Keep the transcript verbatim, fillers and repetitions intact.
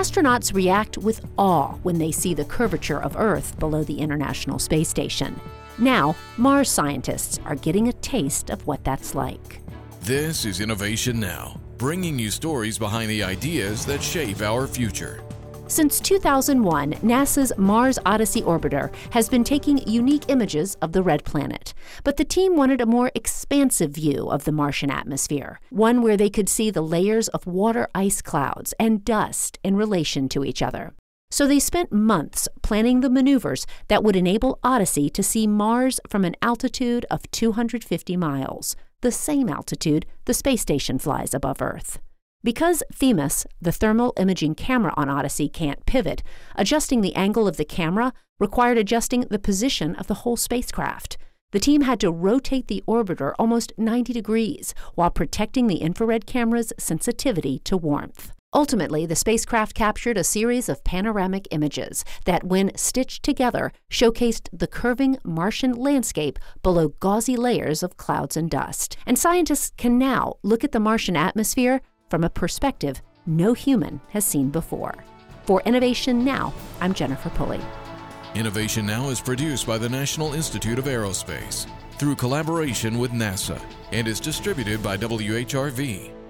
astronauts react with awe when they see the curvature of Earth below the International Space Station. Now, Mars scientists are getting a taste of what that's like. This is Innovation Now, bringing you stories behind the ideas that shape our future. Since two thousand one, NASA's Mars Odyssey orbiter has been taking unique images of the red planet. But the team wanted a more expansive view of the Martian atmosphere, one where they could see the layers of water ice clouds and dust in relation to each other. So they spent months planning the maneuvers that would enable Odyssey to see Mars from an altitude of two hundred fifty miles, the same altitude the space station flies above Earth. Because THEMIS, the thermal imaging camera on Odyssey, can't pivot, adjusting the angle of the camera required adjusting the position of the whole spacecraft. The team had to rotate the orbiter almost ninety degrees while protecting the infrared camera's sensitivity to warmth. Ultimately, the spacecraft captured a series of panoramic images that, when stitched together, showcased the curving Martian landscape below gauzy layers of clouds and dust. And scientists can now look at the Martian atmosphere from a perspective no human has seen before. For Innovation Now, I'm Jennifer Pulley. Innovation Now is produced by the National Institute of Aerospace through collaboration with NASA and is distributed by W H R V.